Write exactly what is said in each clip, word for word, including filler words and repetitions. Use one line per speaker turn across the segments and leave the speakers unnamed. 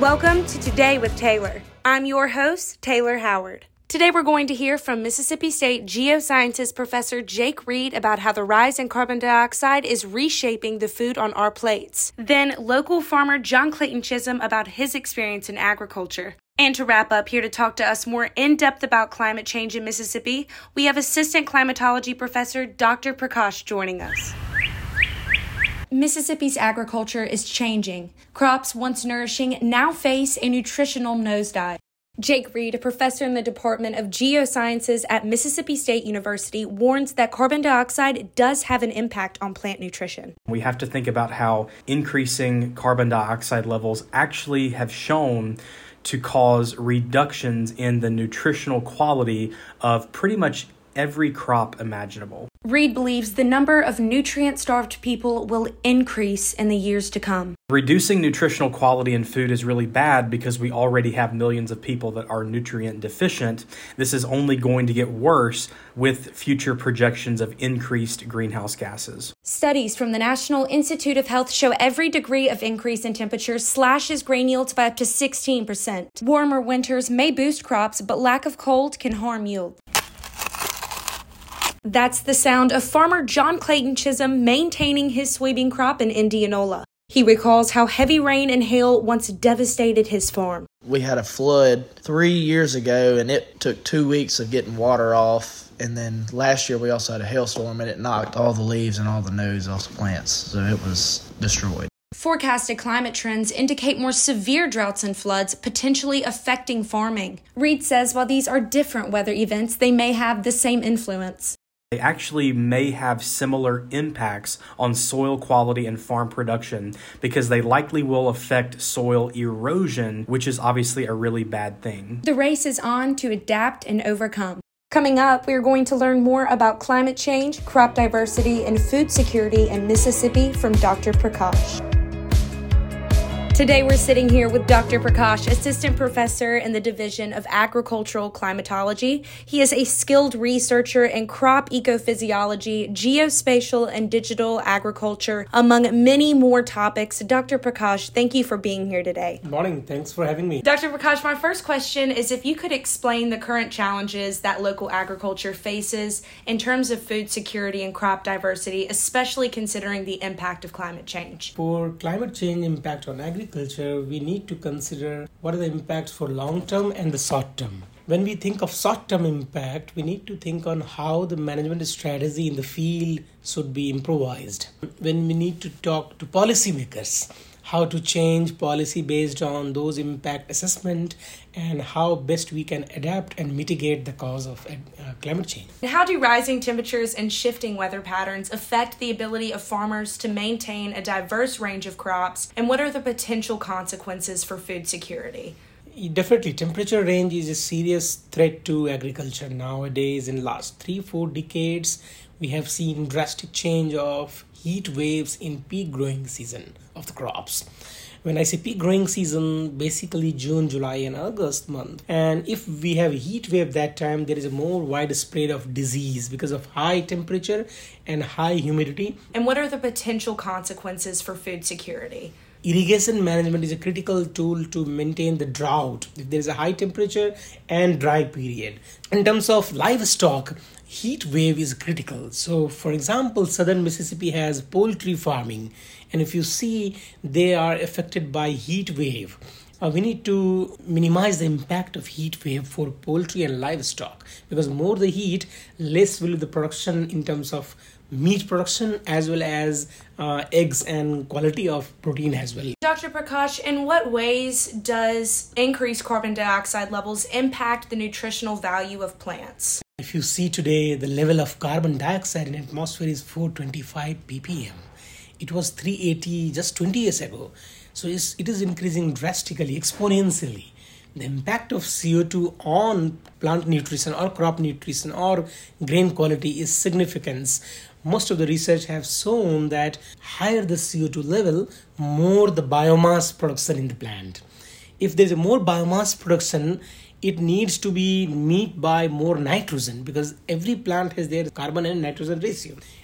Welcome to Today with Taylor. I'm your host, Taylor Howard. Today we're going to hear from Mississippi State Geosciences Professor Jake Reed about how the rise in carbon dioxide is reshaping the food on our plates. Then local farmer John Clayton Chisholm about his experience in agriculture. And to wrap up, here to talk to us more in-depth about climate change in Mississippi, we have Assistant Climatology Professor Doctor Prakash joining us. Mississippi's agriculture is changing. Crops once nourishing now face a nutritional nosedive. Jake Reed, a professor in the Department of Geosciences at Mississippi State University, warns that carbon dioxide does have an impact on plant nutrition.
We have to think about how increasing carbon dioxide levels actually have shown to cause reductions in the nutritional quality of pretty much every crop imaginable.
Reed believes the number of nutrient-starved people will increase in the years to come.
Reducing nutritional quality in food is really bad because we already have millions of people that are nutrient deficient. This is only going to get worse with future projections of increased greenhouse gases.
Studies from the National Institute of Health show every degree of increase in temperature slashes grain yields by up to sixteen percent. Warmer winters may boost crops, but lack of cold can harm yield. That's the sound of farmer John Clayton Chisholm maintaining his soybean crop in Indianola. He recalls how heavy rain and hail once devastated his farm.
We had a flood three years ago, and it took two weeks of getting water off. And then last year we also had a hailstorm, and it knocked all the leaves and all the nodes off the plants, so it was destroyed.
Forecasted climate trends indicate more severe droughts and floods, potentially affecting farming. Reed says while these are different weather events, they may have the same influence.
They actually may have similar impacts on soil quality and farm production because they likely will affect soil erosion, which is obviously a really bad thing.
The race is on to adapt and overcome. Coming up, we are going to learn more about climate change, crop diversity, and food security in Mississippi from Doctor Prakash. Today we're sitting here with Doctor Prakash, Assistant Professor in the Division of Agricultural Climatology. He is a skilled researcher in crop ecophysiology, geospatial and digital agriculture, among many more topics. Doctor Prakash, thank you for being here today.
Good morning. Thanks for having me.
Doctor Prakash, my first question is if you could explain the current challenges that local agriculture faces in terms of food security and crop diversity, especially considering the impact of climate change.
For climate change impact on agriculture, Agriculture, we need to consider what are the impacts for long term and the short term. When we think of short term impact, we need to think on how the management strategy in the field should be improvised. When we need to talk to policymakers, how to change policy based on those impact assessment and how best we can adapt and mitigate the cause of uh, climate change.
How do rising temperatures and shifting weather patterns affect the ability of farmers to maintain a diverse range of crops, and what are the potential consequences for food security?
Definitely, temperature range is a serious threat to agriculture nowadays. In last three, four decades, we have seen drastic change of heat waves in peak growing season of the crops. When I say peak growing season, basically June, July and August month. And if we have a heat wave that time, there is a more widespread of disease because of high temperature and high humidity.
And what are the potential consequences for food security?
Irrigation management is a critical tool to maintain the drought if there is a high temperature and dry period. In terms of livestock, heat wave is critical. So, for example, southern Mississippi has poultry farming, and if you see they are affected by heat wave, uh, we need to minimize the impact of heat wave for poultry and livestock because more the heat, less will be the production in terms of meat production as well as uh, eggs and quality of protein as well.
Doctor Prakash, in what ways does increased carbon dioxide levels impact the nutritional value of plants?
If you see today, the level of carbon dioxide in atmosphere is four hundred twenty-five p p m. It was three hundred eighty just twenty years ago. So it's, it is increasing drastically, exponentially. The impact of C O two on plant nutrition or crop nutrition or grain quality is significant. Most of the research have shown that higher the C O two level, more the biomass production in the plant. If there's a more biomass production, it needs to be met by more nitrogen because every plant has their carbon and nitrogen ratio.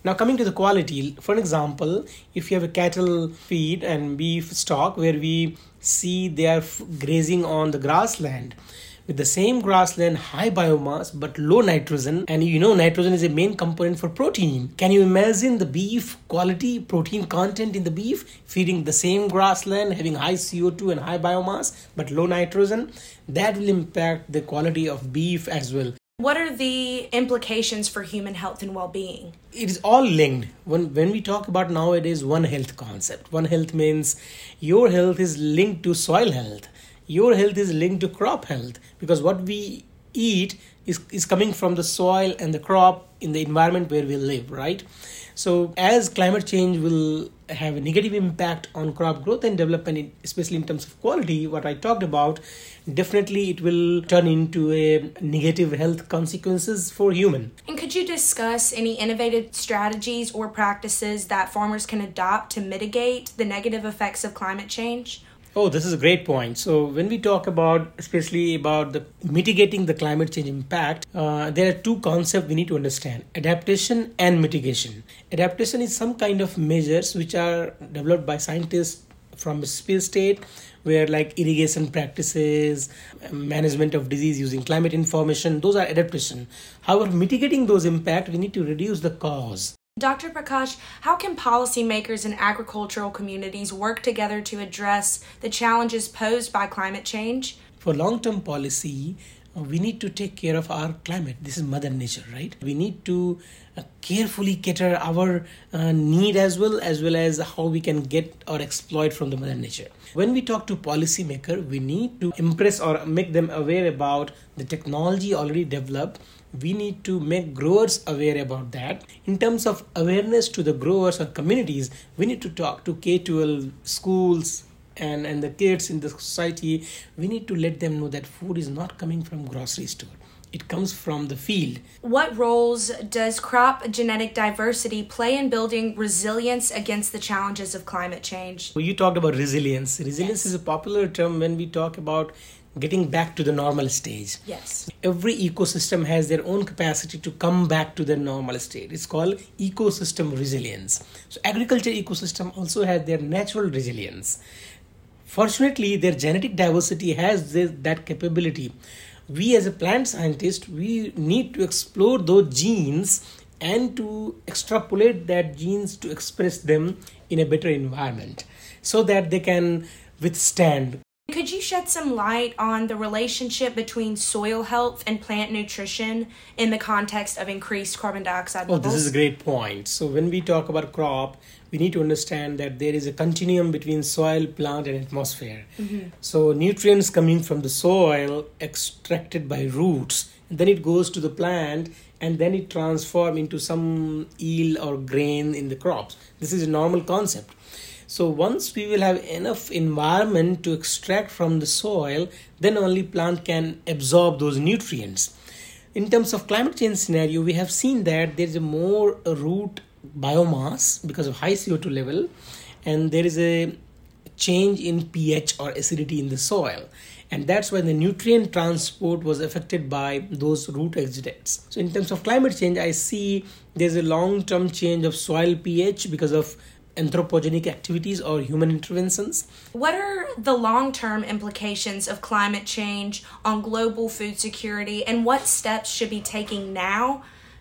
Now coming to the quality, for example, if you have a cattle feed and beef stock where we see they are f- grazing on the grassland, with the same grassland, high biomass but low nitrogen, and you know nitrogen is a main component for protein. Can you imagine the beef quality, protein content in the beef, feeding the same grassland, having high C O two and high biomass but low nitrogen? That will impact the quality of beef as well.
What are the implications for human health and well-being?
It is all linked. When, when we talk about nowadays One Health concept, One Health means your health is linked to soil health. Your health is linked to crop health, because what we eat is, is coming from the soil and the crop in the environment where we live, right? So as climate change will have a negative impact on crop growth and development, especially in terms of quality, what I talked about, definitely it will turn into a negative health consequences for human.
And could you discuss any innovative strategies or practices that farmers can adopt to mitigate the negative effects of climate change?
Oh, this is a great point. So when we talk about, especially about the mitigating the climate change impact, uh, there are two concepts we need to understand: adaptation and mitigation. Adaptation is some kind of measures which are developed by scientists from a space state, where like irrigation practices, management of disease using climate information, those are adaptation. However, mitigating those impacts, we need to reduce the cause.
Doctor Prakash, how can policymakers and agricultural communities work together to address the challenges posed by climate change?
For long-term policy, uh, we need to take care of our climate. This is Mother Nature, right? We need to uh, carefully cater our uh, need as well, as well as how we can get or exploit from the Mother Nature. When we talk to policymakers, we need to impress or make them aware about the technology already developed. We need to make growers aware about that. In terms of awareness to the growers or communities, we need to talk to K twelve schools and, and the kids in the society. We need to let them know that food is not coming from grocery store. It comes from the field.
What roles does crop genetic diversity play in building resilience against the challenges of climate change?
You talked about resilience. Resilience
Yes.
is a popular term when we talk about getting back to the normal stage.
Yes.
Every ecosystem has their own capacity to come back to their normal state. It's called ecosystem resilience. So agriculture ecosystem also has their natural resilience. Fortunately, their genetic diversity has this, that capability. We as a plant scientist, we need to explore those genes and to extrapolate that genes to express them in a better environment so that they can withstand.
Could you shed some light on the relationship between soil health and plant nutrition in the context of increased carbon dioxide
Oh,
levels?
this is a great point. So when we talk about crop, we need to understand that there is a continuum between soil, plant, and atmosphere. Mm-hmm. So nutrients coming from the soil extracted by roots, and then it goes to the plant, and then it transforms into some yield or grain in the crops. This is a normal concept. So once we will have enough environment to extract from the soil, then only plant can absorb those nutrients. In terms of climate change scenario, we have seen that there is a more root biomass because of high C O two level, and there is a change in pH or acidity in the soil. And that's why the nutrient transport was affected by those root exudates. So in terms of climate change, I see there's a long-term change of soil pH because of anthropogenic activities or human interventions.
What are the long-term implications of climate change on global food security, and what steps should be taken now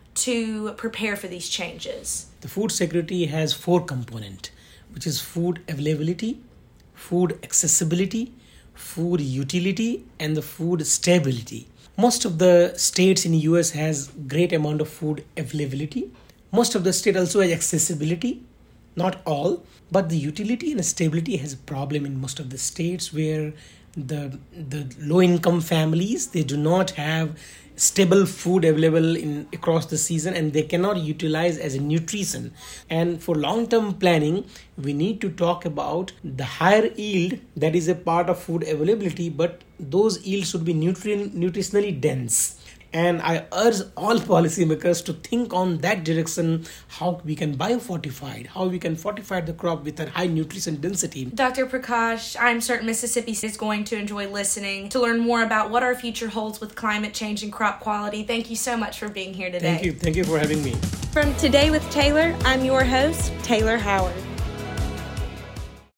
to prepare for these changes?
The food security has four components, which is food availability, food accessibility, food utility, and the food stability. Most of the states in the U S has great amount of food availability. Most of the state also has accessibility. Not all, but the utility and stability has a problem in most of the states where the the low-income families, they do not have stable food available in across the season, and they cannot utilize as a nutrition. And for long-term planning, we need to talk about the higher yield that is a part of food availability, but those yields should be nutrient nutritionally dense. And I urge all policymakers to think on that direction, how we can biofortify, how we can fortify the crop with a high nutrition density.
Doctor Prakash, I'm certain Mississippi is going to enjoy listening to learn more about what our future holds with climate change and crop quality. Thank you so much for being here today.
Thank you. Thank you for having me.
From Today with Taylor, I'm your host, Taylor Howard.